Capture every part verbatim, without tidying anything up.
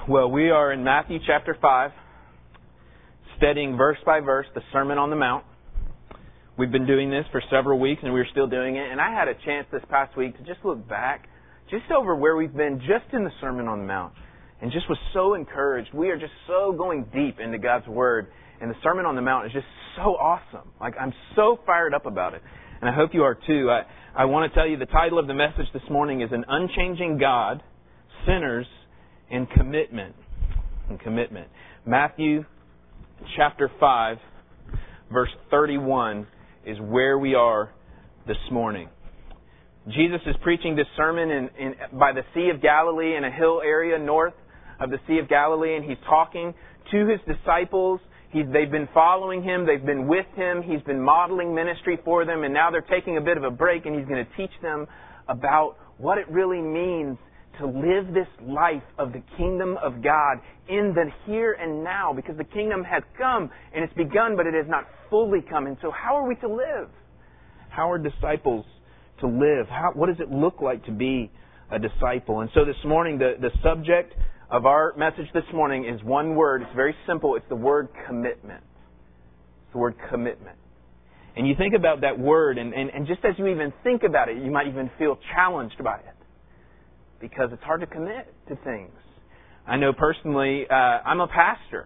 Well, we are in Matthew chapter five, studying verse by verse the Sermon on the Mount. We've been doing this for several weeks, and we're still doing it. And I had a chance this past week to just look back, just over where we've been just in the Sermon on the Mount, and just was so encouraged. We are just so going deep into God's Word, and the Sermon on the Mount is just so awesome. Like, I'm so fired up about it, and I hope you are too. I, I want to tell you the title of the message this morning is An Unchanging God, Sinners, and Commitment. And commitment. Matthew chapter five, verse thirty-one is where we are this morning. Jesus is preaching this sermon in, in, by the Sea of Galilee in a hill area north of the Sea of Galilee, and He's talking to His disciples. He's, they've been following Him. They've been with Him. He's been modeling ministry for them, and now they're taking a bit of a break, and He's going to teach them about what it really means to live this life of the kingdom of God in the here and now, because the kingdom has come and it's begun, but it has not fully come. And so how are we to live? How are disciples to live? How, what does it look like to be a disciple? And so this morning, the, the subject of our message this morning is one word. It's very simple. It's the word commitment. It's the word commitment. And you think about that word, and, and, and just as you even think about it, you might even feel challenged by it, because it's hard to commit to things. I know personally, uh, I'm a pastor.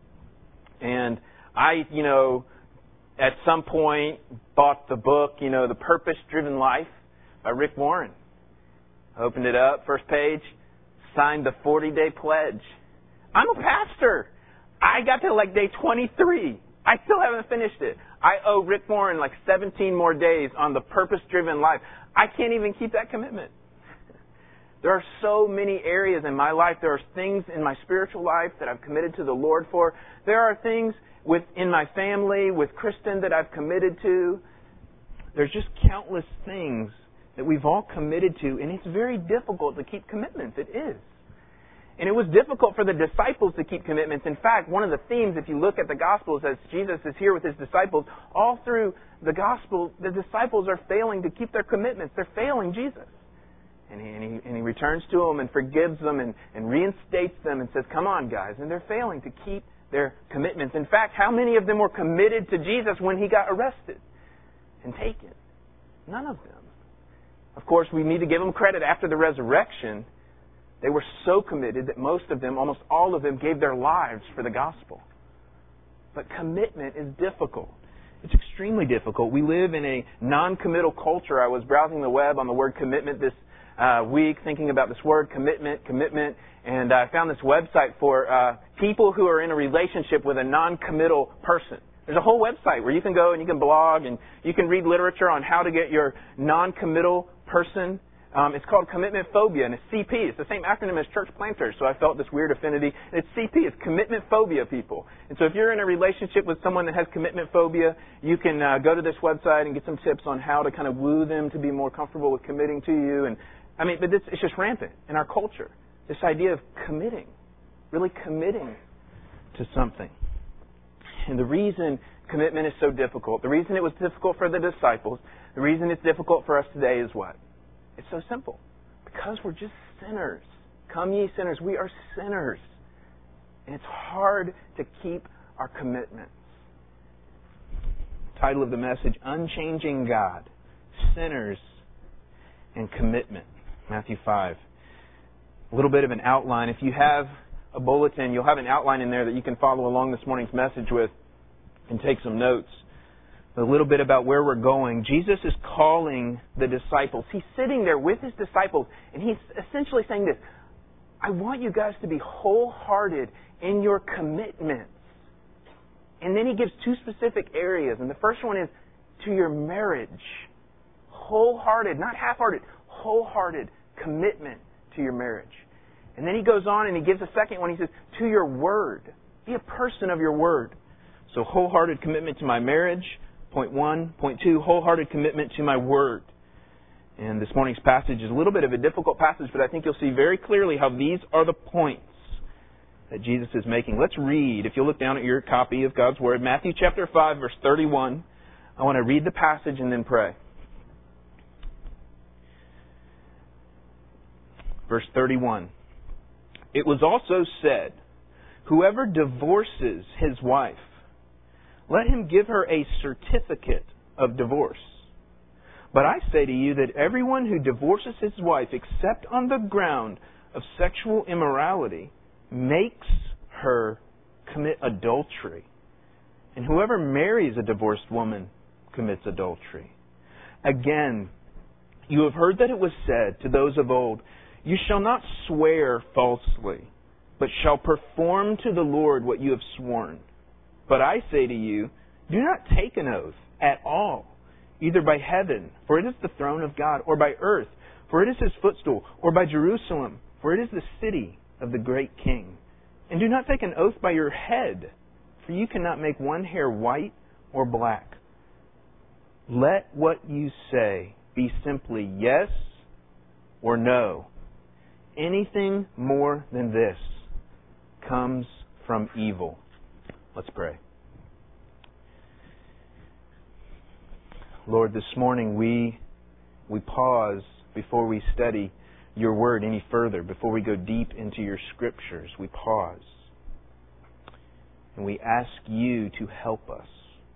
And I, you know, at some point bought the book, you know, The Purpose-Driven Life by Rick Warren. Opened it up, first page, signed the forty-day pledge. I'm a pastor. I got to like day twenty-three. I still haven't finished it. I owe Rick Warren like seventeen more days on The Purpose-Driven Life. I can't even keep that commitment. There are so many areas in my life. There are things in my spiritual life that I've committed to the Lord for. There are things within my family, with Kristen, that I've committed to. There's just countless things that we've all committed to, and it's very difficult to keep commitments. It is. And it was difficult for the disciples to keep commitments. In fact, one of the themes, if you look at the Gospels, as Jesus is here with His disciples, all through the Gospel, the disciples are failing to keep their commitments. They're failing Jesus. And he, and, he, and he returns to them and forgives them and, and reinstates them and says, come on, guys. And they're failing to keep their commitments. In fact, how many of them were committed to Jesus when He got arrested and taken? None of them. Of course, we need to give them credit. After the resurrection, they were so committed that most of them, almost all of them, gave their lives for the gospel. But commitment is difficult. It's extremely difficult. We live in a non-committal culture. I was browsing the web on the word commitment this Uh, week, thinking about this word, commitment, commitment, and I found this website for uh, people who are in a relationship with a non-committal person. There's a whole website where you can go and you can blog and you can read literature on how to get your non-committal person. Um, it's called commitment phobia, and it's C P. It's the same acronym as church planters, so I felt this weird affinity. It's C P. It's commitment phobia people. And so if you're in a relationship with someone that has commitment phobia, you can uh, go to this website and get some tips on how to kind of woo them to be more comfortable with committing to you. And I mean, but this, it's just rampant in our culture. This idea of committing, really committing to something. And the reason commitment is so difficult, the reason it was difficult for the disciples, the reason it's difficult for us today is what? It's so simple. Because we're just sinners. Come ye sinners. We are sinners. And it's hard to keep our commitments. Title of the message, Unchanging God, Sinners, and Commitment. Matthew five. A little bit of an outline. If you have a bulletin, you'll have an outline in there that you can follow along this morning's message with and take some notes. A little bit about where we're going. Jesus is calling the disciples. He's sitting there with His disciples, and He's essentially saying this: I want you guys to be wholehearted in your commitments. And then He gives two specific areas. And the first one is to your marriage. Wholehearted, not half-hearted, wholehearted commitment to your marriage. And then He goes on and He gives a second one. He says, to your word. Be a person of your word. So wholehearted commitment to my marriage, point one. Point two, wholehearted commitment to my word. And this morning's passage is a little bit of a difficult passage, but I think you'll see very clearly how these are the points that Jesus is making. Let's read, if you'll look down at your copy of God's Word, Matthew chapter five, verse thirty-one. I want to read the passage and then pray. Verse thirty-one. It was also said, whoever divorces his wife, let him give her a certificate of divorce. But I say to you that everyone who divorces his wife except on the ground of sexual immorality makes her commit adultery. And whoever marries a divorced woman commits adultery. Again, you have heard that it was said to those of old, you shall not swear falsely, but shall perform to the Lord what you have sworn. But I say to you, do not take an oath at all, either by heaven, for it is the throne of God, or by earth, for it is His footstool, or by Jerusalem, for it is the city of the great King. And do not take an oath by your head, for you cannot make one hair white or black. Let what you say be simply yes or no. Anything more than this comes from evil. Let's pray. Lord, this morning we we pause before we study your word any further, before we go deep into your scriptures. We pause. And we ask you to help us.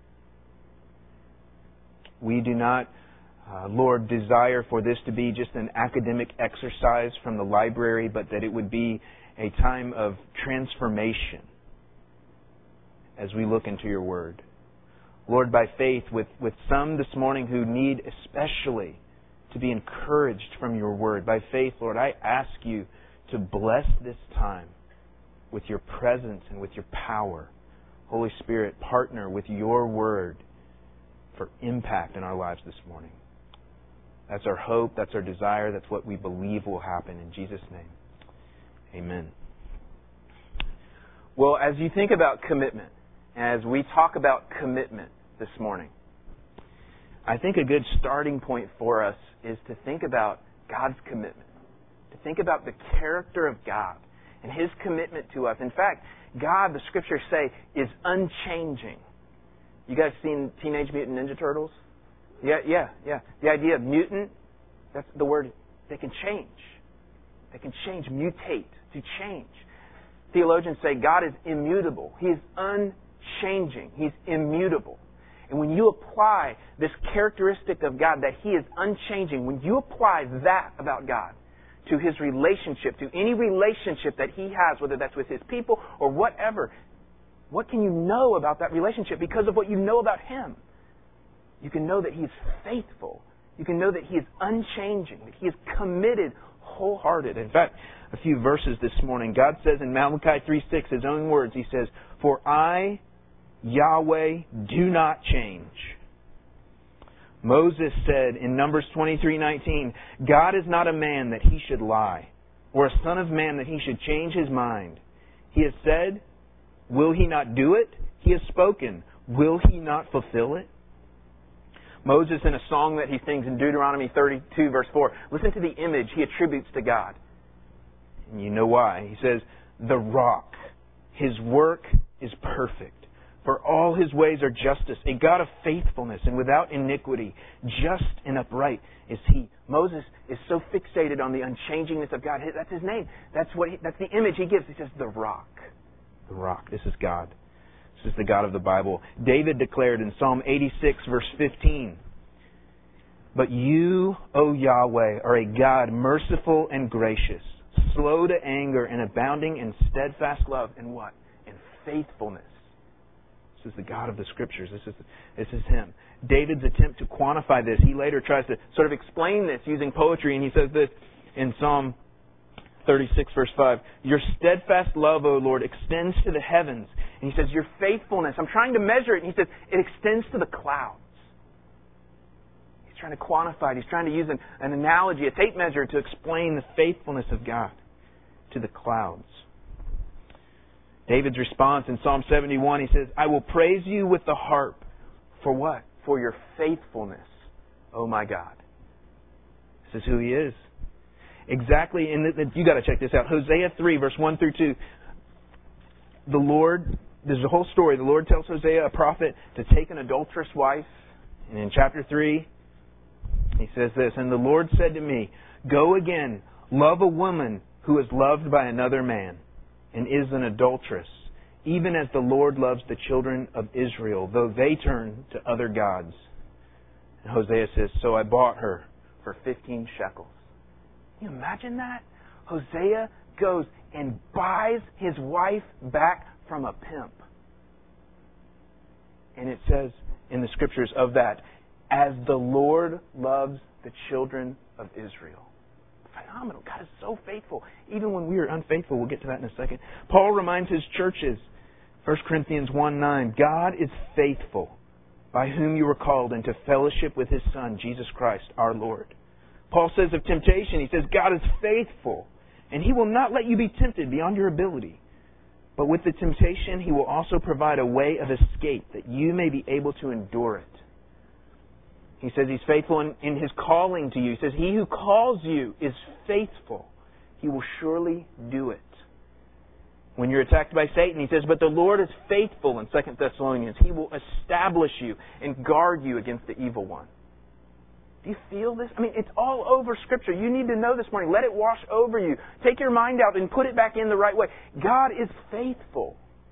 We do not, uh, Lord, desire for this to be just an academic exercise from the library, but that it would be a time of transformation as we look into your word. Lord, by faith, with, with some this morning who need especially to be encouraged from your word, by faith, Lord, I ask you to bless this time with your presence and with your power. Holy Spirit, partner with your word for impact in our lives this morning. That's our hope, that's our desire, that's what we believe will happen. In Jesus' name, amen. Well, as you think about commitment, as we talk about commitment this morning, I think a good starting point for us is to think about God's commitment, to think about the character of God and His commitment to us. In fact, God, the Scriptures say, is unchanging. You guys seen Teenage Mutant Ninja Turtles? Yeah, yeah, yeah. The idea of mutant, that's the word, they can change. They can change, mutate, to change. Theologians say God is immutable. He is unchanging. He's immutable. And when you apply this characteristic of God, that He is unchanging, when you apply that about God to His relationship, to any relationship that He has, whether that's with His people or whatever, what can you know about that relationship because of what you know about Him? You can know that He is faithful. You can know that He is unchanging, that He is committed, wholehearted. In fact, a few verses this morning, God says in Malachi three six, His own words, He says, "For I, Yahweh, do not change." Moses said in Numbers twenty-three nineteen, "God is not a man that He should lie, or a son of man that He should change His mind. He has said, will He not do it? He has spoken, will He not fulfill it?" Moses, in a song that he sings in Deuteronomy thirty-two, verse four, listen to the image he attributes to God. And you know why. He says, "The rock, His work is perfect. For all His ways are justice, a God of faithfulness and without iniquity, just and upright is He." Moses is so fixated on the unchangingness of God. That's His name. That's what. He, that's the image he gives. He says, "The rock." The rock. This is God. This is the God of the Bible. David declared in Psalm eighty-six, verse fifteen, "But you, O Yahweh, are a God merciful and gracious, slow to anger and abounding in steadfast love." And what? In faithfulness. This is the God of the Scriptures. This is this is Him. David's attempt to quantify this, he later tries to sort of explain this using poetry, and he says this in Psalm thirty-six, verse five, "Your steadfast love, O Lord, extends to the heavens." And he says, "Your faithfulness," I'm trying to measure it, and he says, "it extends to the clouds." He's trying to quantify it. He's trying to use an, an analogy, a tape measure, to explain the faithfulness of God to the clouds. David's response in Psalm seventy-one, he says, "I will praise you with the harp." For what? For your faithfulness, oh my God. This is who He is. Exactly, and you got to check this out. Hosea three, verse one through two. The Lord, there's a whole story. The Lord tells Hosea, a prophet, to take an adulterous wife. And in chapter three, He says this, "And the Lord said to me, go again, love a woman who is loved by another man and is an adulteress, even as the Lord loves the children of Israel, though they turn to other gods. And Hosea says, so I bought her for fifteen shekels. Can you imagine that? Hosea goes and buys his wife back from a pimp. And it says in the Scriptures of that, as the Lord loves the children of Israel. Phenomenal. God is so faithful. Even when we are unfaithful, we'll get to that in a second. Paul reminds his churches, First Corinthians one nine, God is faithful, by whom you were called into fellowship with His Son, Jesus Christ, our Lord. Paul says of temptation, he says, God is faithful, and He will not let you be tempted beyond your ability. But with the temptation, He will also provide a way of escape that you may be able to endure it. He says He's faithful in, in His calling to you. He says, He who calls you is faithful. He will surely do it. When you're attacked by Satan, He says, but the Lord is faithful in Second Thessalonians. He will establish you and guard you against the evil one. Do you feel this? I mean, it's all over Scripture. You need to know this morning. Let it wash over you. Take your mind out and put it back in the right way. God is faithful.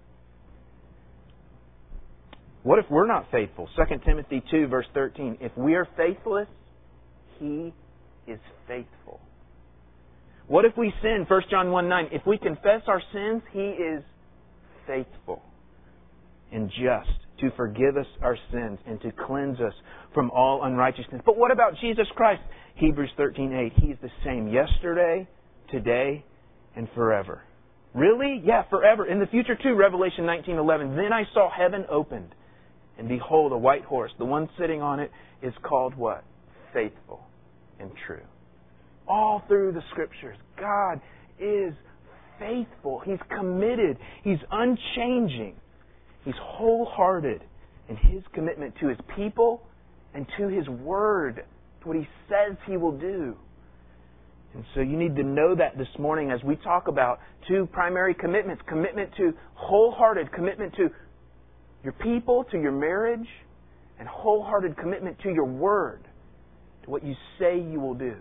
What if we're not faithful? Second Timothy two, verse thirteen. If we are faithless, He is faithful. What if we sin? First John one nine. If we confess our sins, He is faithful and just to forgive us our sins and to cleanse us from all unrighteousness. But what about Jesus Christ? Hebrews thirteen eight. He is the same yesterday, today, and forever. Really? Yeah, forever. In the future too, Revelation nineteen eleven. Then I saw heaven opened, and behold, a white horse. The one sitting on it is called what? Faithful and true. All through the Scriptures, God is faithful. He's committed. He's unchanging. He's wholehearted in His commitment to His people and to His Word, to what He says He will do. And so you need to know that this morning as we talk about two primary commitments. Commitment to wholehearted commitment to your people, to your marriage, and wholehearted commitment to your Word, to what you say you will do.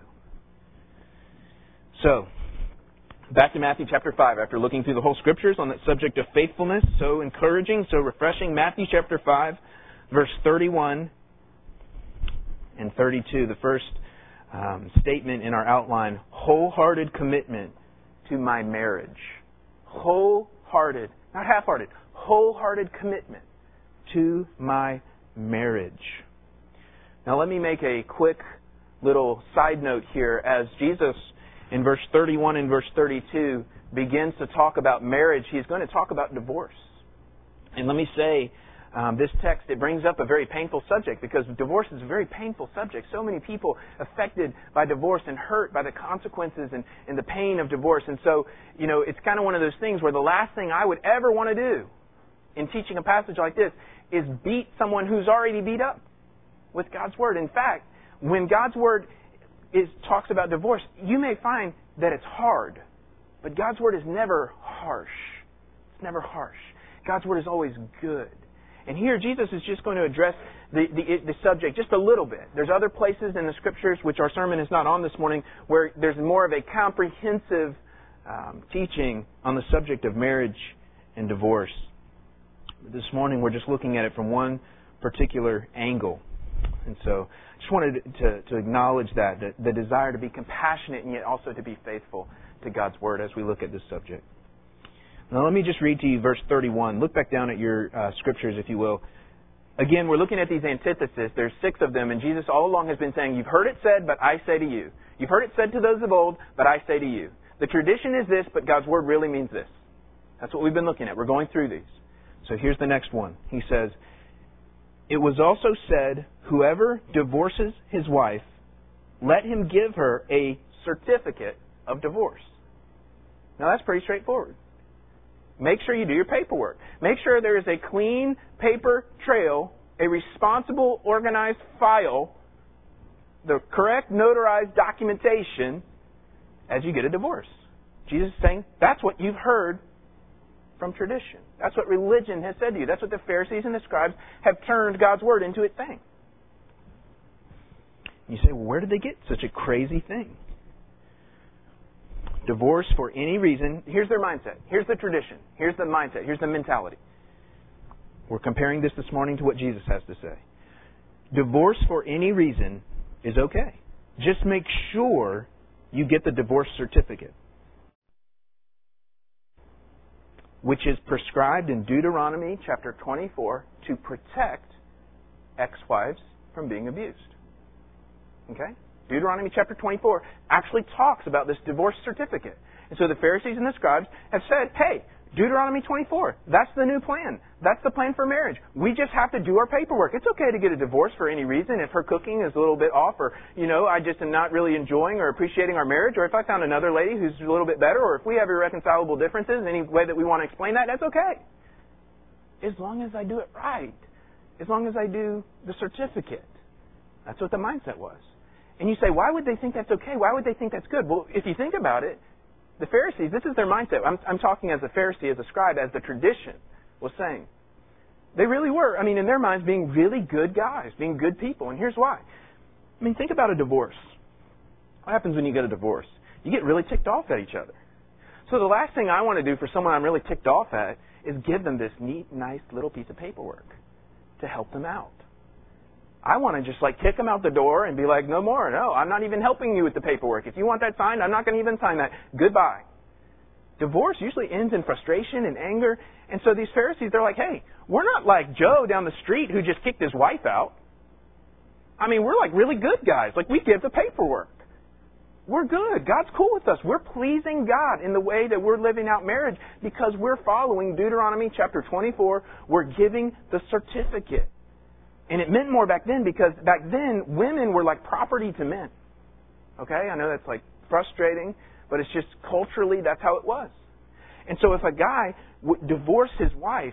So, back to Matthew chapter five. After looking through the whole Scriptures on that subject of faithfulness, so encouraging, so refreshing. Matthew chapter five, verse thirty-one and thirty-two. The first um, statement in our outline, wholehearted commitment to my marriage. Wholehearted, not half-hearted, wholehearted commitment to my marriage. Now let me make a quick little side note here as Jesus in verse thirty-one and verse thirty-two begins to talk about marriage. He's going to talk about divorce. And let me say, um, this text, it brings up a very painful subject because divorce is a very painful subject. So many people affected by divorce and hurt by the consequences and, and the pain of divorce. And so, you know, it's kind of one of those things where the last thing I would ever want to do in teaching a passage like this is beat someone who's already beat up with God's Word. In fact, when God's Word is talks about divorce, you may find that it's hard. But God's Word is never harsh. It's never harsh. God's Word is always good. And here Jesus is just going to address the, the, the subject just a little bit. There's other places in the Scriptures, which our sermon is not on this morning, where there's more of a comprehensive um, teaching on the subject of marriage and divorce. This morning we're just looking at it from one particular angle. And so I just wanted to, to acknowledge that, that, the desire to be compassionate and yet also to be faithful to God's Word as we look at this subject. Now let me just read to you verse thirty-one. Look back down at your uh, Scriptures, if you will. Again, we're looking at these antitheses. There's six of them, and Jesus all along has been saying, you've heard it said, but I say to you. You've heard it said to those of old, but I say to you. The tradition is this, but God's Word really means this. That's what we've been looking at. We're going through these. So here's the next one. He says, it was also said, whoever divorces his wife, let him give her a certificate of divorce. Now that's pretty straightforward. Make sure you do your paperwork. Make sure there is a clean paper trail, a responsible, organized file, the correct notarized documentation as you get a divorce. Jesus is saying that's what you've heard from tradition. That's what religion has said to you. That's what the Pharisees and the scribes have turned God's Word into its thing. You say, well, where did they get such a crazy thing? Divorce for any reason. Here's their mindset. Here's the tradition. Here's the mindset. Here's the mentality. We're comparing this this morning to what Jesus has to say. Divorce for any reason is okay. Just make sure you get the divorce certificate, which is prescribed in Deuteronomy chapter twenty-four to protect ex-wives from being abused. Okay? Deuteronomy chapter twenty-four actually talks about this divorce certificate. And so the Pharisees and the scribes have said, hey, Deuteronomy twenty-four, that's the new plan. That's the plan for marriage. We just have to do our paperwork. It's okay to get a divorce for any reason. If her cooking is a little bit off, or, you know, I just am not really enjoying or appreciating our marriage, or if I found another lady who's a little bit better, or if we have irreconcilable differences in any way that we want to explain that, that's okay. As long as I do it right. As long as I do the certificate. That's what the mindset was. And you say, why would they think that's okay? Why would they think that's good? Well, if you think about it, the Pharisees, this is their mindset. I'm, I'm talking as a Pharisee, as a scribe, as the tradition was saying. They really were, I mean, in their minds, being really good guys, being good people. And here's why. I mean, think about a divorce. What happens when you get a divorce? You get really ticked off at each other. So the last thing I want to do for someone I'm really ticked off at is give them this neat, nice little piece of paperwork to help them out. I want to just like kick them out the door and be like, no more. No, I'm not even helping you with the paperwork. If you want that signed, I'm not going to even sign that. Goodbye. Divorce usually ends in frustration and anger. And so these Pharisees, they're like, hey, we're not like Joe down the street who just kicked his wife out. I mean, we're like really good guys. Like, we give the paperwork. We're good. God's cool with us. We're pleasing God in the way that we're living out marriage because we're following Deuteronomy chapter twenty-four. We're giving the certificate. And it meant more back then because back then, women were like property to men. Okay? I know that's like frustrating, but it's just culturally, that's how it was. And so if a guy would divorce his wife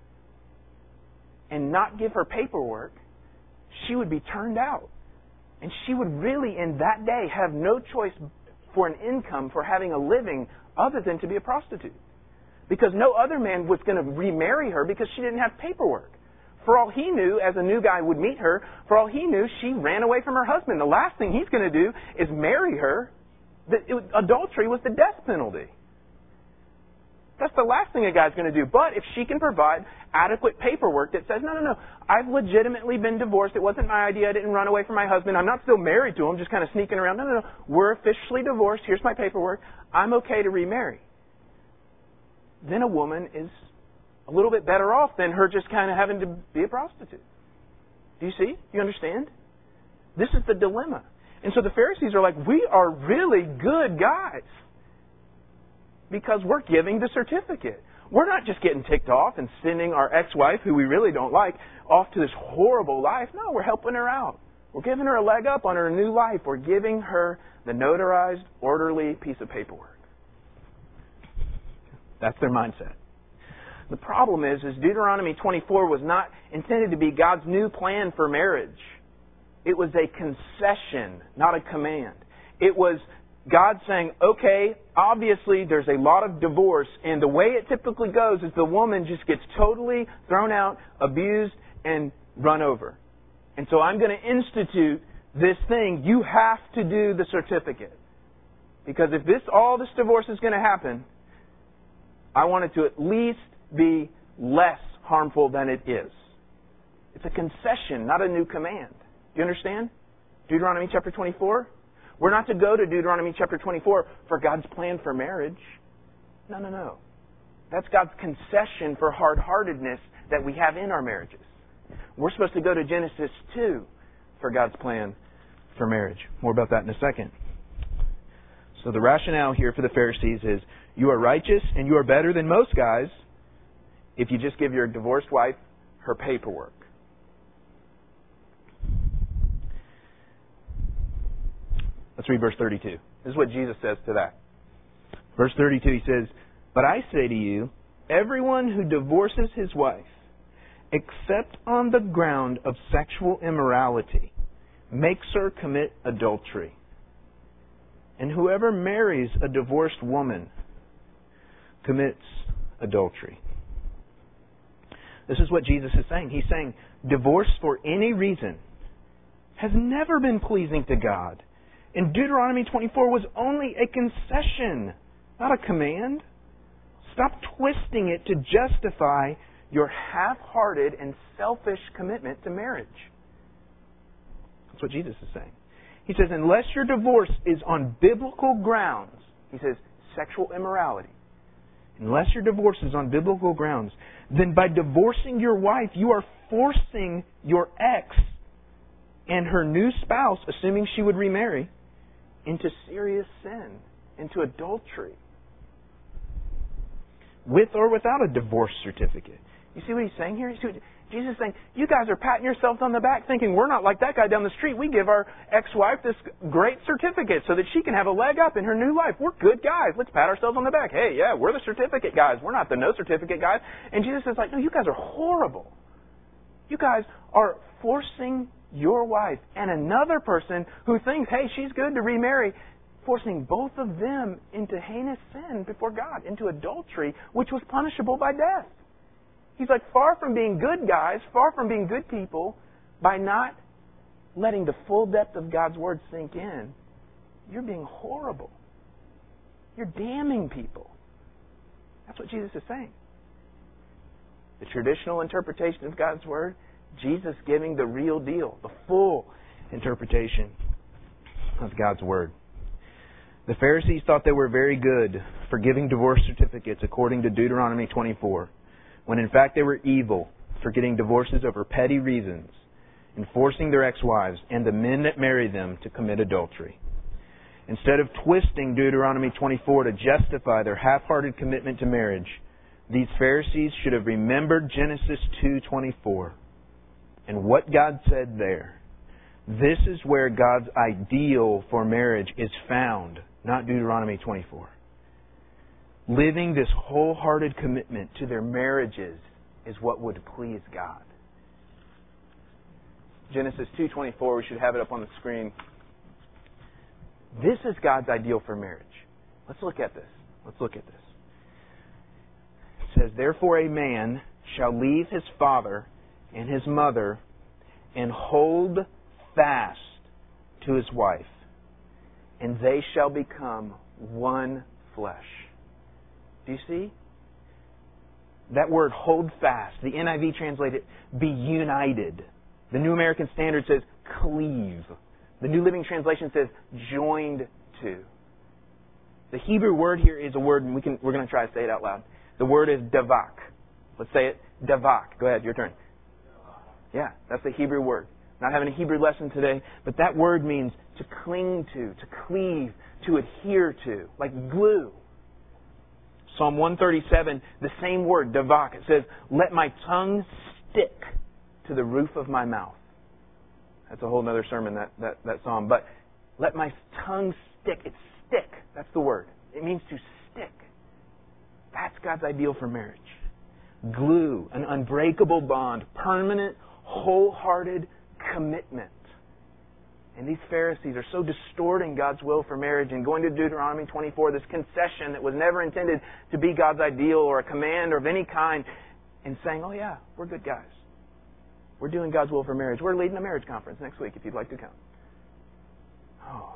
and not give her paperwork, she would be turned out. And she would really, in that day, have no choice for an income, for having a living, other than to be a prostitute. Because no other man was going to remarry her because she didn't have paperwork. For all he knew, as a new guy would meet her, for all he knew, she ran away from her husband. The last thing he's going to do is marry her. The, it, adultery was the death penalty. That's the last thing a guy's going to do. But if she can provide adequate paperwork that says, no, no, no, I've legitimately been divorced. It wasn't my idea. I didn't run away from my husband. I'm not still married to him, just kind of sneaking around. No, no, no. We're officially divorced. Here's my paperwork. I'm okay to remarry. Then a woman is a little bit better off than her just kind of having to be a prostitute. Do you see? You understand? This is the dilemma. And so the Pharisees are like, we are really good guys because we're giving the certificate. We're not just getting ticked off and sending our ex-wife, who we really don't like, off to this horrible life. No, we're helping her out. We're giving her a leg up on her new life. We're giving her the notarized, orderly piece of paperwork. That's their mindset. The problem is, is Deuteronomy twenty-four was not intended to be God's new plan for marriage. It was a concession, not a command. It was God saying, okay, obviously there's a lot of divorce, and the way it typically goes is the woman just gets totally thrown out, abused, and run over. And so I'm going to institute this thing. You have to do the certificate. Because if this all this divorce is going to happen, I want it to at least be less harmful than it is. It's a concession, not a new command. Do you understand? Deuteronomy chapter twenty-four. We're not to go to Deuteronomy chapter twenty-four for God's plan for marriage. No, no, no. That's God's concession for hard-heartedness that we have in our marriages. We're supposed to go to Genesis two for God's plan for marriage. More about that in a second. So the rationale here for the Pharisees is, you are righteous and you are better than most guys if you just give your divorced wife her paperwork. Let's read verse thirty-two. This is what Jesus says to that. Verse thirty-two, he says, but I say to you, everyone who divorces his wife, except on the ground of sexual immorality, makes her commit adultery. And whoever marries a divorced woman commits adultery. This is what Jesus is saying. He's saying divorce for any reason has never been pleasing to God. And Deuteronomy twenty-four was only a concession not a command. Stop twisting it to justify your half-hearted and selfish commitment to marriage. That's what Jesus is saying. He says, unless your divorce is on biblical grounds, he says, sexual immorality, unless your divorce is on biblical grounds, then by divorcing your wife, you are forcing your ex and her new spouse, assuming she would remarry, into serious sin, into adultery, with or without a divorce certificate. You see what he's saying here? You see what Jesus is saying? You guys are patting yourselves on the back thinking we're not like that guy down the street. We give our ex-wife this great certificate so that she can have a leg up in her new life. We're good guys. Let's pat ourselves on the back. Hey, yeah, we're the certificate guys. We're not the no certificate guys. And Jesus is like, no, you guys are horrible. You guys are forcing your wife and another person who thinks, hey, she's good to remarry, forcing both of them into heinous sin before God, into adultery, which was punishable by death. He's like, far from being good guys, far from being good people, by not letting the full depth of God's Word sink in, you're being horrible. You're damning people. That's what Jesus is saying. The traditional interpretation of God's Word, Jesus giving the real deal, the full interpretation of God's Word. The Pharisees thought they were very good for giving divorce certificates according to Deuteronomy twenty-four, when in fact they were evil for getting divorces over petty reasons and forcing their ex-wives and the men that marry them to commit adultery. Instead of twisting Deuteronomy twenty-four to justify their half-hearted commitment to marriage, these Pharisees should have remembered Genesis two twenty-four and what God said there. This is where God's ideal for marriage is found, not Deuteronomy twenty-four. Living this wholehearted commitment to their marriages is what would please God. Genesis two twenty-four, we should have it up on the screen. This is God's ideal for marriage. Let's look at this. Let's look at this. It says, therefore a man shall leave his father and his mother and hold fast to his wife, and they shall become one flesh. Do you see? That word, hold fast. The N I V translated, be united. The New American Standard says, cleave. The New Living Translation says, joined to. The Hebrew word here is a word, and we can, we're going to try to say it out loud. The word is davak. Let's say it. Davak. Go ahead, your turn. Yeah, that's the Hebrew word. Not having a Hebrew lesson today, but that word means to cling to, to cleave, to adhere to, like glue. Psalm one thirty-seven, the same word, davak. It says, let my tongue stick to the roof of my mouth. That's a whole other sermon, that, that, that psalm. But let my tongue stick. It's stick. That's the word. It means to stick. That's God's ideal for marriage. Glue, an unbreakable bond, permanent, wholehearted commitment. And these Pharisees are so distorting God's will for marriage and going to Deuteronomy twenty-four, this concession that was never intended to be God's ideal or a command or of any kind, and saying, oh yeah, we're good guys. We're doing God's will for marriage. We're leading a marriage conference next week if you'd like to come. Oh.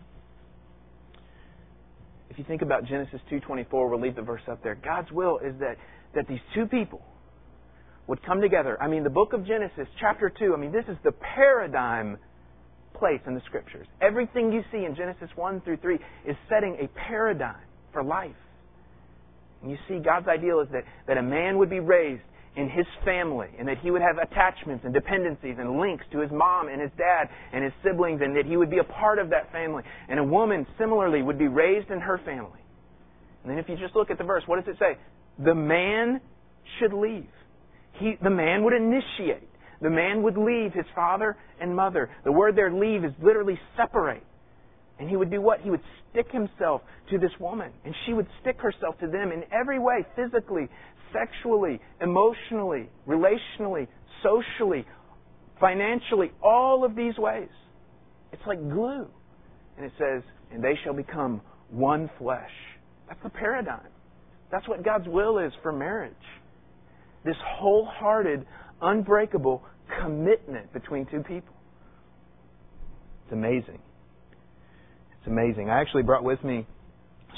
If you think about Genesis two twenty-four, we'll leave the verse up there. God's will is that, that these two people would come together. I mean, the book of Genesis, chapter two, I mean, this is the paradigm place in the Scriptures. Everything you see in Genesis one through three is setting a paradigm for life. And you see, God's ideal is that, that a man would be raised in his family and that he would have attachments and dependencies and links to his mom and his dad and his siblings, and that he would be a part of that family. And a woman, similarly, would be raised in her family. And then if you just look at the verse, what does it say? The man should leave. He, the man would initiate. The man would leave his father and mother. The word there, leave, is literally separate. And he would do what? He would stick himself to this woman. And she would stick herself to them in every way, physically, sexually, emotionally, relationally, socially, financially, all of these ways. It's like glue. And it says, and they shall become one flesh. That's the paradigm. That's what God's will is for marriage. This wholehearted, unbreakable commitment between two people. It's amazing. It's amazing. I actually brought with me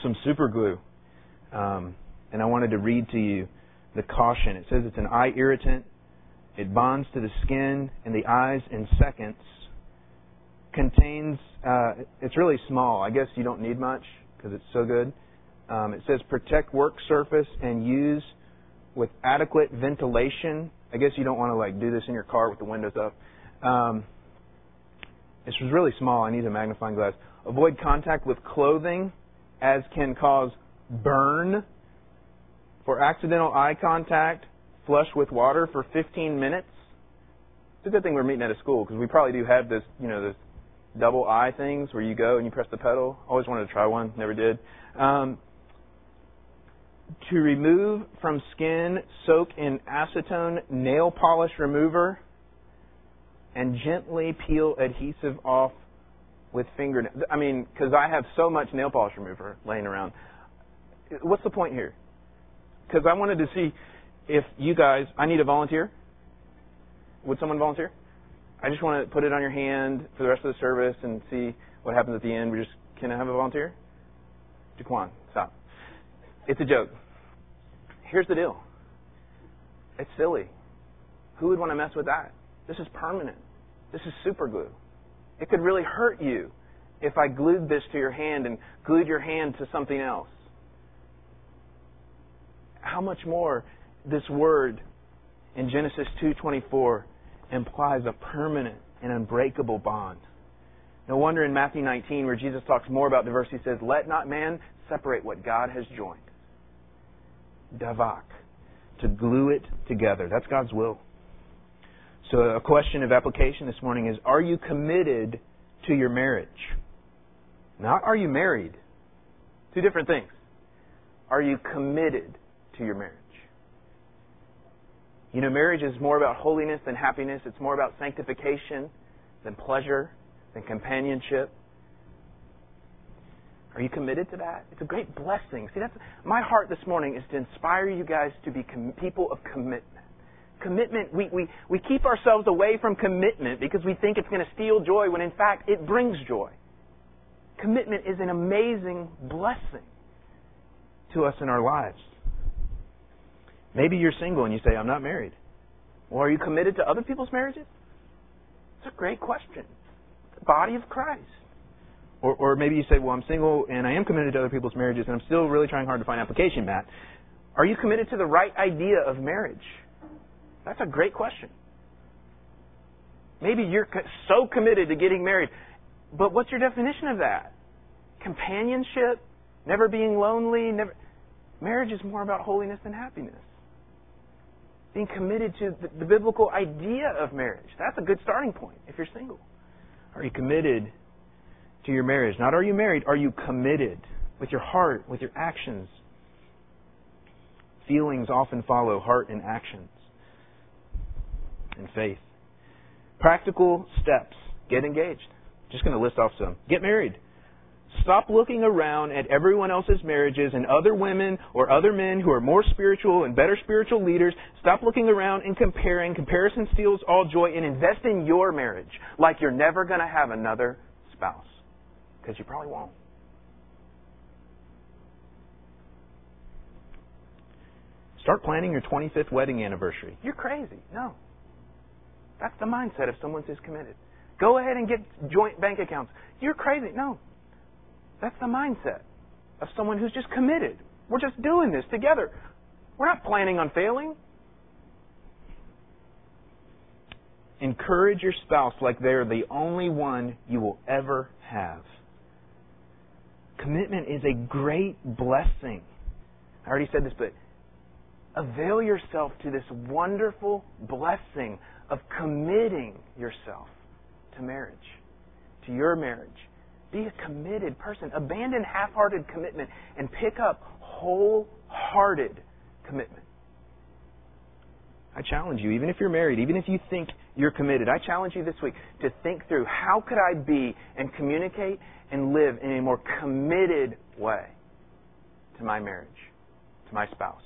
some super glue. Um, and I wanted to read to you the caution. It says it's an eye irritant. It bonds to the skin and the eyes in seconds. Contains, uh, it's really small. I guess you don't need much because it's so good. Um, it says protect work surface and use with adequate ventilation. I guess you don't want to like do this in your car with the windows up. Um, this was really small. I need a magnifying glass. Avoid contact with clothing as can cause burn. For accidental eye contact, flush with water for fifteen minutes. It's a good thing we're meeting at a school because we probably do have this, you know, this double eye things where you go and you press the pedal. Always wanted to try one, never did. Um, to remove from skin, soak in acetone nail polish remover and gently peel adhesive off with fingernails. I mean, because I have so much nail polish remover laying around. What's the point here? Because I wanted to see if you guys, I need a volunteer. Would someone volunteer? I just want to put it on your hand for the rest of the service and see what happens at the end. We just, can I have a volunteer? Jaquan, stop. It's a joke. Here's the deal. It's silly. Who would want to mess with that? This is permanent. This is super glue. It could really hurt you if I glued this to your hand and glued your hand to something else. How much more this word in Genesis two twenty-four implies a permanent and unbreakable bond. No wonder in Matthew nineteen, where Jesus talks more about diversity, he says, let not man separate what God has joined. Davak, to glue it together. That's God's will. So a question of application this morning is, are you committed to your marriage? Not are you married? Two different things. Are you committed to your marriage? You know, marriage is more about holiness than happiness. It's more about sanctification than pleasure, than companionship. Are you committed to that? It's a great blessing. See, that's my heart this morning is to inspire you guys to be com- people of commitment. Commitment, we, we, we keep ourselves away from commitment because we think it's going to steal joy when in fact it brings joy. Commitment is an amazing blessing to us in our lives. Maybe you're single and you say, I'm not married. Well, are you committed to other people's marriages? It's a great question. The body of Christ. Or, or maybe you say, well, I'm single and I am committed to other people's marriages and I'm still really trying hard to find application, Matt. Are you committed to the right idea of marriage? That's a great question. Maybe you're so committed to getting married, but what's your definition of that? Companionship? Never being lonely? Never. Marriage is more about holiness than happiness. Being committed to the, the biblical idea of marriage. That's a good starting point if you're single. Are you committed to your marriage? Not are you married, are you committed with your heart, with your actions? Feelings often follow heart and actions and faith. Practical steps. Get engaged. Just going to list off some. Get married. Stop looking around at everyone else's marriages and other women or other men who are more spiritual and better spiritual leaders. Stop looking around and comparing. Comparison steals all joy, and invest in your marriage like you're never going to have another spouse. Because you probably won't. Start planning your twenty-fifth wedding anniversary. You're crazy. No. That's the mindset of someone who's committed. Go ahead and get joint bank accounts. You're crazy. No. That's the mindset of someone who's just committed. We're just doing this together. We're not planning on failing. Encourage your spouse like they're the only one you will ever have. Commitment is a great blessing. I already said this, but avail yourself to this wonderful blessing of committing yourself to marriage, to your marriage. Be a committed person. Abandon half-hearted commitment and pick up wholehearted commitment. I challenge you, even if you're married, even if you think you're committed, I challenge you this week to think through how could I be and communicate and live in a more committed way to my marriage, to my spouse.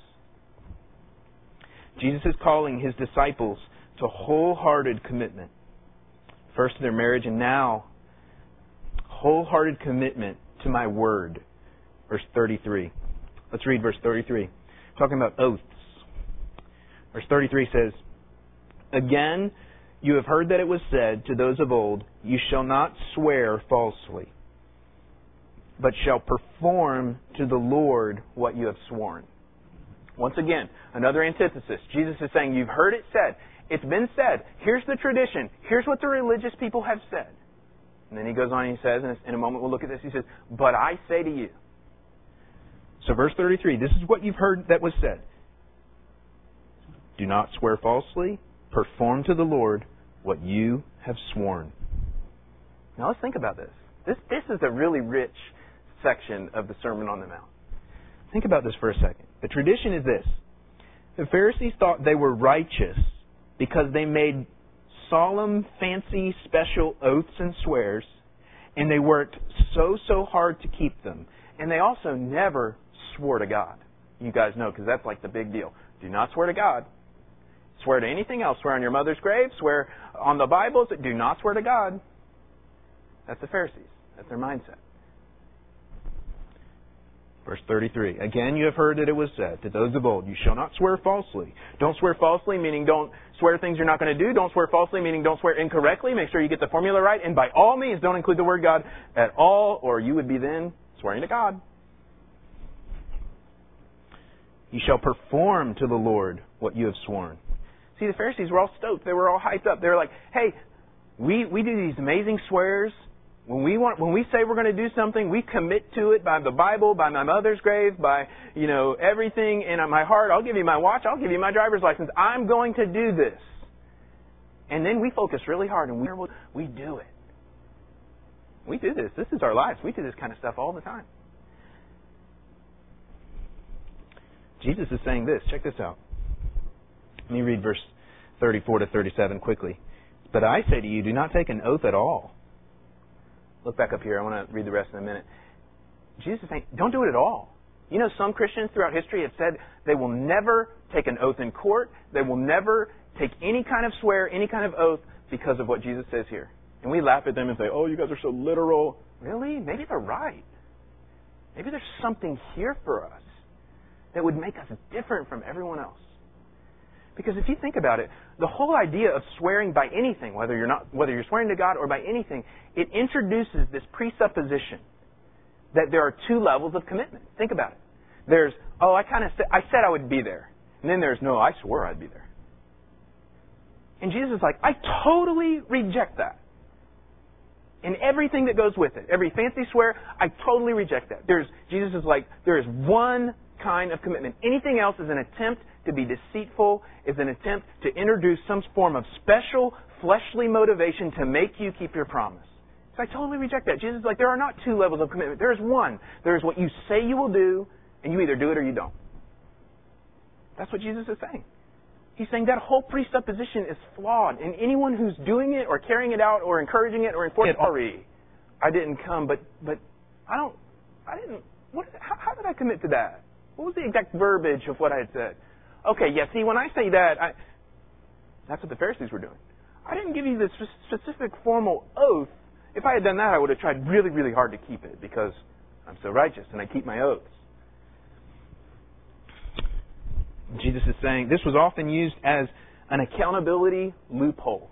Jesus is calling His disciples to wholehearted commitment. First to their marriage and now wholehearted commitment to my word. verse thirty-three. Let's read verse thirty-three. Talking about oaths. Verse thirty-three says, "Again, you have heard that it was said to those of old, 'You shall not swear falsely, but shall perform to the Lord what you have sworn.'" Once again, another antithesis. Jesus is saying, you've heard it said. It's been said. Here's the tradition. Here's what the religious people have said. And then he goes on and he says, and in a moment we'll look at this, he says, "But I say to you." So verse thirty-three, this is what you've heard that was said. "Do not swear falsely. Perform to the Lord what you have sworn." Now let's think about this. This, this is a really rich section of the Sermon on the Mount. Think about this for a second. The tradition is this. The Pharisees thought they were righteous because they made solemn, fancy, special oaths and swears, and they worked so, so hard to keep them. And they also never swore to God. You guys know, because that's like the big deal. Do not swear to God. Swear to anything else. Swear on your mother's grave. Swear on the Bible. Do not swear to God. That's the Pharisees. That's their mindset. Verse thirty-three. "Again, you have heard that it was said to those of old, 'You shall not swear falsely.'" Don't swear falsely, meaning don't swear things you're not going to do. Don't swear falsely, meaning don't swear incorrectly. Make sure you get the formula right. And by all means, don't include the word God at all, or you would be then swearing to God. "You shall perform to the Lord what you have sworn." See, the Pharisees were all stoked. They were all hyped up. They were like, hey, we, we do these amazing swears. When we want, when we say we're going to do something, we commit to it by the Bible, by my mother's grave, by, you know, everything in my heart. I'll give you my watch. I'll give you my driver's license. I'm going to do this. And then we focus really hard and we, we do it. We do this. This is our lives. We do this kind of stuff all the time. Jesus is saying this. Check this out. Let me read verse thirty-four to thirty-seven quickly. "But I say to you, do not take an oath at all." Look back up here. I want to read the rest in a minute. Jesus is saying, don't do it at all. You know, some Christians throughout history have said they will never take an oath in court. They will never take any kind of swear, any kind of oath because of what Jesus says here. And we laugh at them and say, oh, you guys are so literal. Really? Maybe they're right. Maybe there's something here for us that would make us different from everyone else. Because if you think about it, the whole idea of swearing by anything, whether you're not, whether you're swearing to God or by anything, it introduces this presupposition that there are two levels of commitment. Think about it. There's, oh, I kind of said, I said I would be there. And then there's, no, I swore I'd be there. And Jesus is like, I totally reject that. And everything that goes with it, every fancy swear, I totally reject that. There's, Jesus is like, there is one kind of commitment. Anything else is an attempt to be deceitful, is an attempt to introduce some form of special fleshly motivation to make you keep your promise. So I totally reject that. Jesus is like, there are not two levels of commitment. There is one. There is what you say you will do, and you either do it or you don't. That's what Jesus is saying. He's saying that whole presupposition is flawed, and anyone who's doing it or carrying it out or encouraging it or enforcing it, sorry, I didn't come, but but I don't, I didn't. What? How, how did I commit to that? What was the exact verbiage of what I had said? Okay, yeah. See, when I say that, I, that's what the Pharisees were doing. I didn't give you this specific formal oath. If I had done that, I would have tried really, really hard to keep it because I'm so righteous and I keep my oaths. Jesus is saying this was often used as an accountability loophole.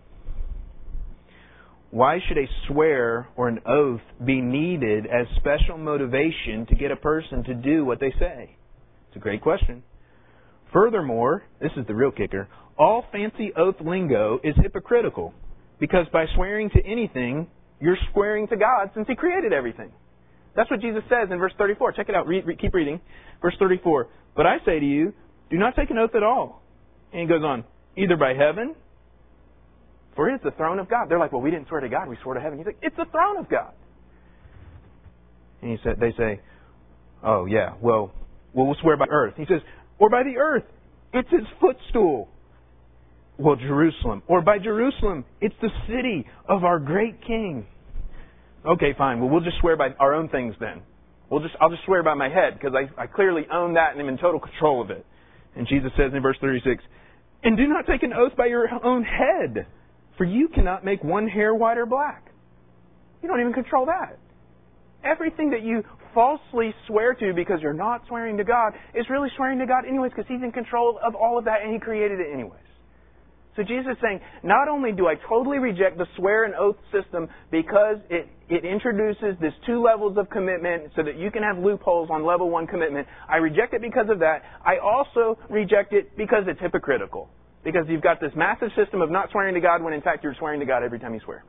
Why should a swear or an oath be needed as special motivation to get a person to do what they say? It's a great question. Furthermore, this is the real kicker, all fancy oath lingo is hypocritical because by swearing to anything, you're swearing to God since He created everything. That's what Jesus says in verse thirty-four. Check it out. Read, read, keep reading. Verse thirty-four. But I say to you, do not take an oath at all. And he goes on, either by heaven, for it is the throne of God. They're like, well, we didn't swear to God, we swore to heaven. He's like, it's the throne of God. And he said, they say, oh yeah, well, well, we'll swear by earth. He says, or by the earth, it's His footstool. Well, Jerusalem. Or by Jerusalem, it's the city of our great King. Okay, fine. Well, we'll just swear by our own things then. We'll just, I'll just swear by my head because I, I clearly own that and I'm in total control of it. And Jesus says in verse thirty-six, and do not take an oath by your own head, for you cannot make one hair white or black. You don't even control that. Everything that you falsely swear to because you're not swearing to God is really swearing to God anyways because He's in control of all of that and He created it anyways. So Jesus is saying, not only do I totally reject the swear and oath system because it, it introduces this two levels of commitment so that you can have loopholes on level one commitment. I reject it because of that. I also reject it because it's hypocritical. Because you've got this massive system of not swearing to God when in fact you're swearing to God every time you swear.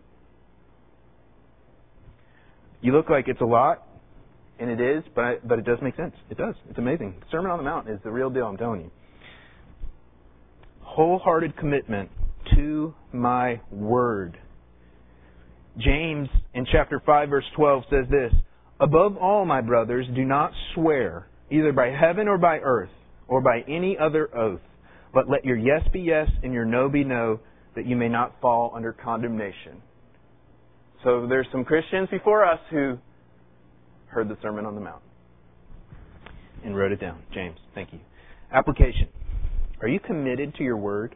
You look like it's a lot, and it is, but I, but it does make sense. It does. It's amazing. The Sermon on the Mount is the real deal, I'm telling you. Wholehearted commitment to my word. James in chapter five verse twelve says this, above all, my brothers, do not swear, either by heaven or by earth, or by any other oath, but let your yes be yes and your no be no, that you may not fall under condemnation. So there's some Christians before us who heard the Sermon on the Mount and wrote it down. James, thank you. Application. Are you committed to your word?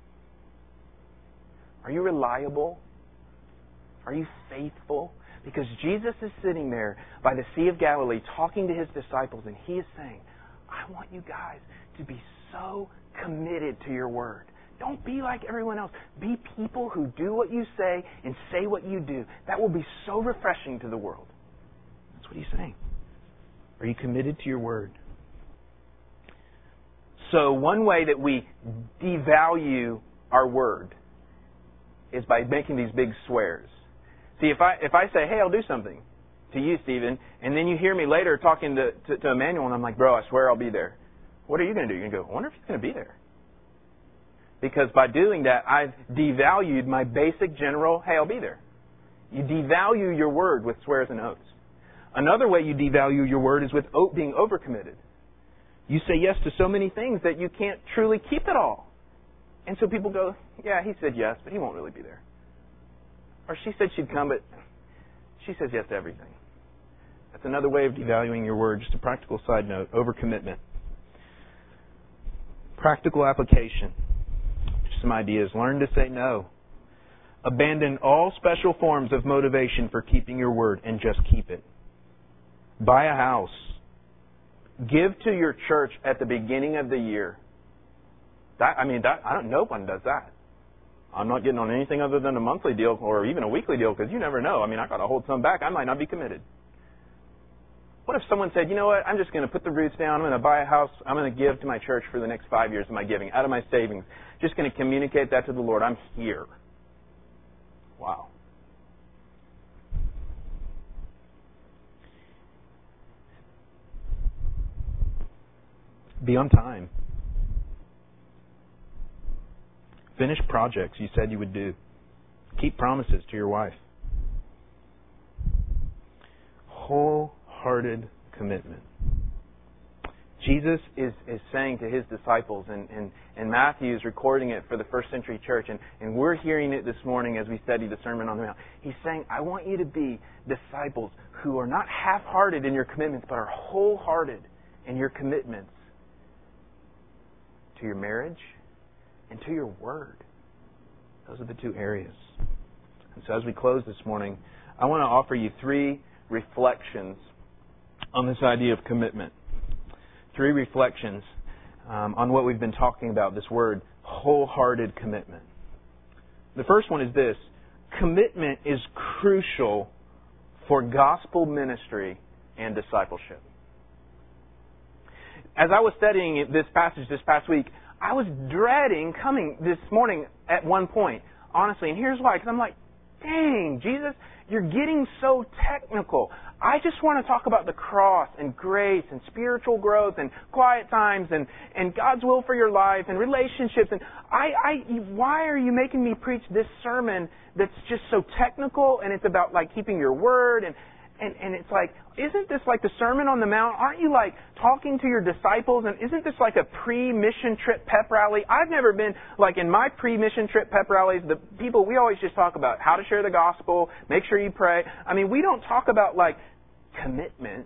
Are you reliable? Are you faithful? Because Jesus is sitting there by the Sea of Galilee talking to His disciples, and He is saying, I want you guys to be so committed to your word. Don't be like everyone else. Be people who do what you say and say what you do. That will be so refreshing to the world. That's what He's saying. Are you committed to your word? So one way that we devalue our word is by making these big swears. See, if I if I say, hey, I'll do something to you, Stephen, and then you hear me later talking to, to, to Emmanuel, and I'm like, bro, I swear I'll be there. What are you going to do? You're going to go, I wonder if he's going to be there. Because by doing that, I've devalued my basic general, hey, I'll be there. You devalue your word with swears and oaths. Another way you devalue your word is with being overcommitted. You say yes to so many things that you can't truly keep it all. And so people go, yeah, he said yes, but he won't really be there. Or she said she'd come, but she says yes to everything. That's another way of devaluing your word. Just a practical side note, overcommitment. Practical application. Just some ideas. Learn to say no. Abandon all special forms of motivation for keeping your word and just keep it. Buy a house. Give to your church at the beginning of the year. That, I mean, that, I don't. No one does that. I'm not getting on anything other than a monthly deal or even a weekly deal because you never know. I mean, I got to hold some back. I might not be committed. What if someone said, you know what? I'm just going to put the roots down. I'm going to buy a house. I'm going to give to my church for the next five years of my giving out of my savings. Just going to communicate that to the Lord. I'm here. Wow. Be on time. Finish projects you said you would do. Keep promises to your wife. Wholehearted commitment. Jesus is, is saying to His disciples, and, and, and Matthew is recording it for the first century church, and, and we're hearing it this morning as we study the Sermon on the Mount. He's saying, I want you to be disciples who are not half-hearted in your commitments, but are wholehearted in your commitments to your marriage and to your word. Those are the two areas. And so as we close this morning, I want to offer you three reflections on this idea of commitment. Three reflections um, on what we've been talking about, this word, wholehearted commitment. The first one is this: commitment is crucial for gospel ministry and discipleship. As I was studying this passage this past week, I was dreading coming this morning at one point, honestly, and here's why. Because I'm like, dang, Jesus, you're getting so technical. I just want to talk about the cross and grace and spiritual growth and quiet times and, and God's will for your life and relationships. And I, I, why are you making me preach this sermon that's just so technical and it's about like keeping your word and And, and it's like, isn't this like the Sermon on the Mount? Aren't you like talking to your disciples? And isn't this like a pre-mission trip pep rally? I've never been, like in my pre-mission trip pep rallies, the people, we always just talk about how to share the gospel, make sure you pray. I mean, we don't talk about like commitment.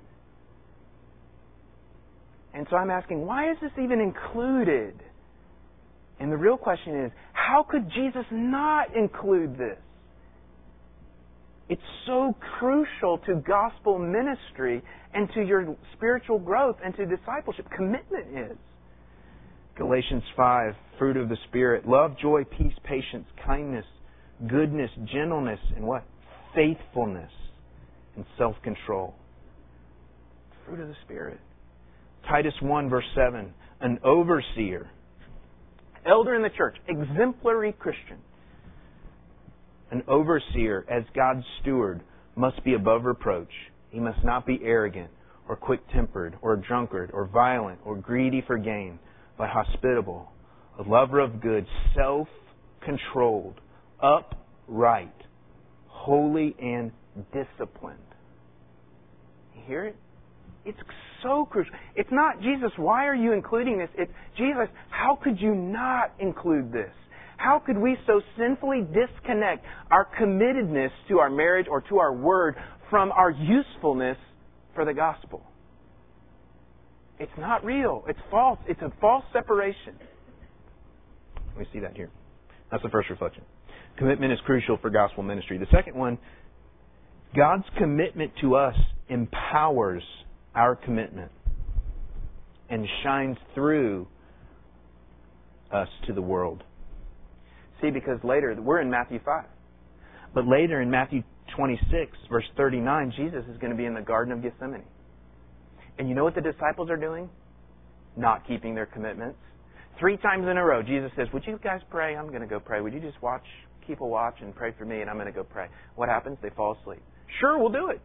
And so I'm asking, why is this even included? And the real question is, how could Jesus not include this? It's so crucial to gospel ministry and to your spiritual growth and to discipleship. Commitment is. Galatians five, fruit of the Spirit, love, joy, peace, patience, kindness, goodness, gentleness, and what? Faithfulness and self-control. Fruit of the Spirit. Titus one, verse seven, an overseer, elder in the church, exemplary Christian. An overseer, as God's steward, must be above reproach. He must not be arrogant or quick-tempered or a drunkard or violent or greedy for gain, but hospitable, a lover of good, self-controlled, upright, holy, and disciplined. You hear it? It's so crucial. It's not, Jesus, why are you including this? It's, Jesus, how could you not include this? How could we so sinfully disconnect our committedness to our marriage or to our word from our usefulness for the gospel? It's not real. It's false. It's a false separation. We see that here. That's the first reflection. Commitment is crucial for gospel ministry. The second one, God's commitment to us empowers our commitment and shines through us to the world. See, because later, we're in Matthew five. But later in Matthew twenty-six, verse thirty-nine, Jesus is going to be in the Garden of Gethsemane. And you know what the disciples are doing? Not keeping their commitments. Three times in a row, Jesus says, would you guys pray? I'm going to go pray. Would you just watch, keep a watch and pray for me, and I'm going to go pray. What happens? They fall asleep. Sure, we'll do it.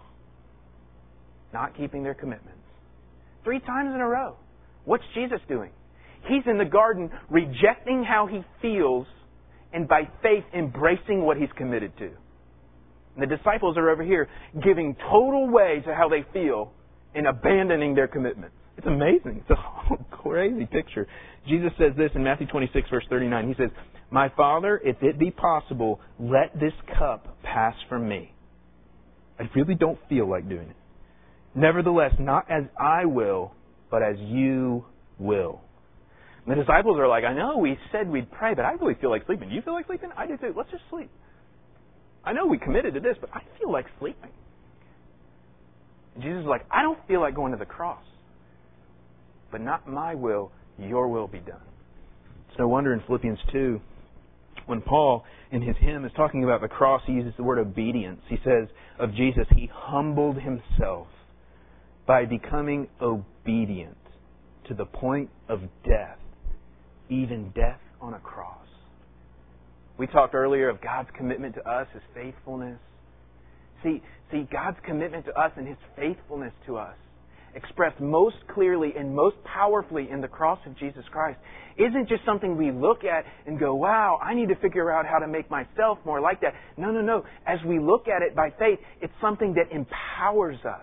Not keeping their commitments. Three times in a row. What's Jesus doing? He's in the garden rejecting how he feels and by faith embracing what he's committed to. And the disciples are over here giving total way to how they feel and abandoning their commitments. It's amazing. It's a crazy picture. Jesus says this in Matthew twenty-six, verse thirty-nine. He says, my Father, if it be possible, let this cup pass from me. I really don't feel like doing it. Nevertheless, not as I will, but as you will. And the disciples are like, I know we said we'd pray, but I really feel like sleeping. Do you feel like sleeping? I do too. Let's just sleep. I know we committed to this, but I feel like sleeping. And Jesus is like, I don't feel like going to the cross. But not my will, your will be done. It's no wonder in Philippians two, when Paul in his hymn is talking about the cross, he uses the word obedience. He says of Jesus, he humbled himself by becoming obedient to the point of death, even death on a cross. We talked earlier of God's commitment to us, His faithfulness. See, see, God's commitment to us and His faithfulness to us, expressed most clearly and most powerfully in the cross of Jesus Christ, isn't just something we look at and go, wow, I need to figure out how to make myself more like that. No, no, no. As we look at it by faith, it's something that empowers us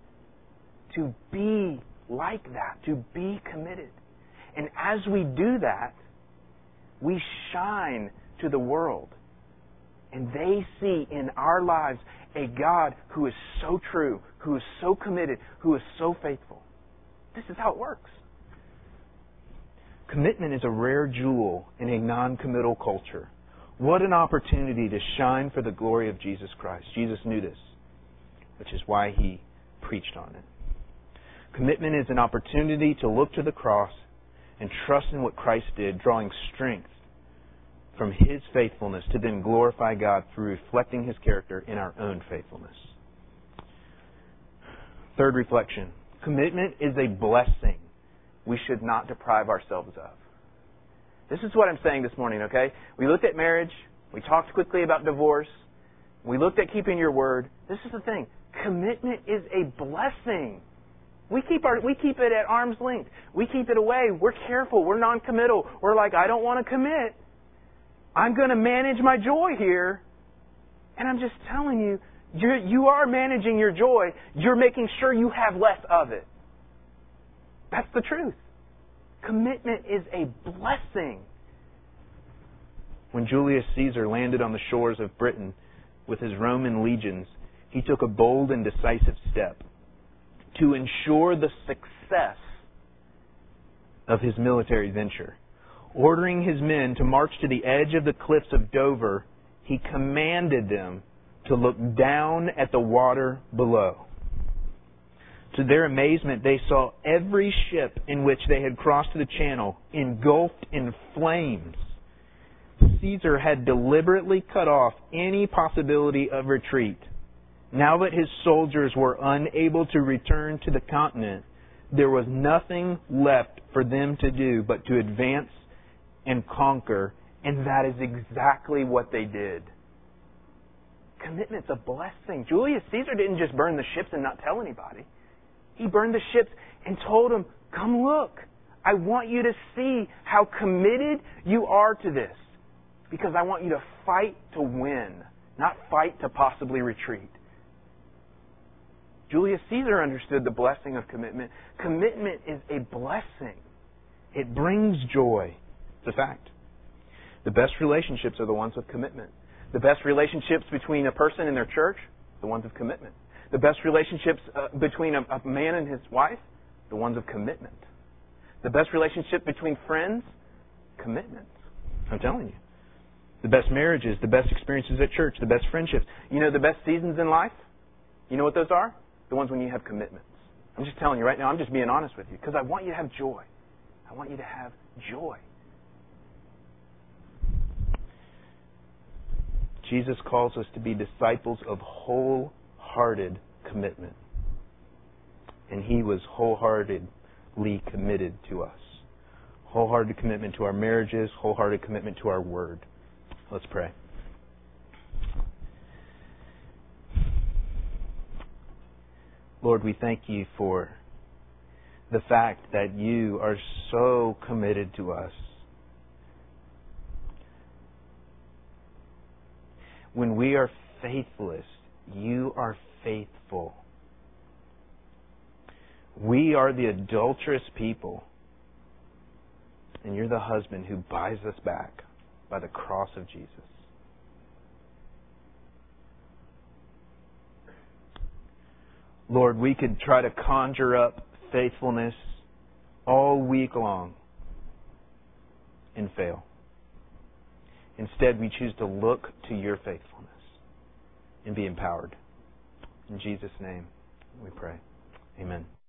to be like that, to be committed. And as we do that, we shine to the world. And they see in our lives a God who is so true, who is so committed, who is so faithful. This is how it works. Commitment is a rare jewel in a non-committal culture. What an opportunity to shine for the glory of Jesus Christ. Jesus knew this, which is why He preached on it. Commitment is an opportunity to look to the cross and trust in what Christ did, drawing strength from His faithfulness to then glorify God through reflecting His character in our own faithfulness. Third reflection. Commitment is a blessing we should not deprive ourselves of. This is what I'm saying this morning, okay? We looked at marriage. We talked quickly about divorce. We looked at keeping your word. This is the thing. Commitment is a blessing. We keep our we keep it at arm's length. We keep it away. We're careful. We're non-committal. We're like, I don't want to commit. I'm going to manage my joy here. And I'm just telling you, you're, you are managing your joy. You're making sure you have less of it. That's the truth. Commitment is a blessing. When Julius Caesar landed on the shores of Britain with his Roman legions, he took a bold and decisive step to ensure the success of his military venture. Ordering his men to march to the edge of the cliffs of Dover, he commanded them to look down at the water below. To their amazement, they saw every ship in which they had crossed the channel engulfed in flames. Caesar had deliberately cut off any possibility of retreat. Now that his soldiers were unable to return to the continent, there was nothing left for them to do but to advance and conquer, and that is exactly what they did. Commitment's a blessing. Julius Caesar didn't just burn the ships and not tell anybody. He burned the ships and told them, come look. I want you to see how committed you are to this. Because I want you to fight to win, not fight to possibly retreat. Julius Caesar understood the blessing of commitment. Commitment is a blessing. It brings joy. It's a fact. The best relationships are the ones with commitment. The best relationships between a person and their church, the ones of commitment. The best relationships uh, between a, a man and his wife, the ones of commitment. The best relationship between friends, commitment. I'm telling you. The best marriages, the best experiences at church, the best friendships. You know the best seasons in life? You know what those are? The ones when you have commitments. I'm just telling you right now, I'm just being honest with you, because I want you to have joy. I want you to have joy. Jesus calls us to be disciples of wholehearted commitment. And He was wholeheartedly committed to us. Wholehearted commitment to our marriages, wholehearted commitment to our word. Let's pray. Lord, we thank You for the fact that You are so committed to us. When we are faithless, You are faithful. We are the adulterous people, and You're the husband who buys us back by the cross of Jesus. Lord, we could try to conjure up faithfulness all week long and fail. Instead, we choose to look to Your faithfulness and be empowered. In Jesus' name we pray. Amen.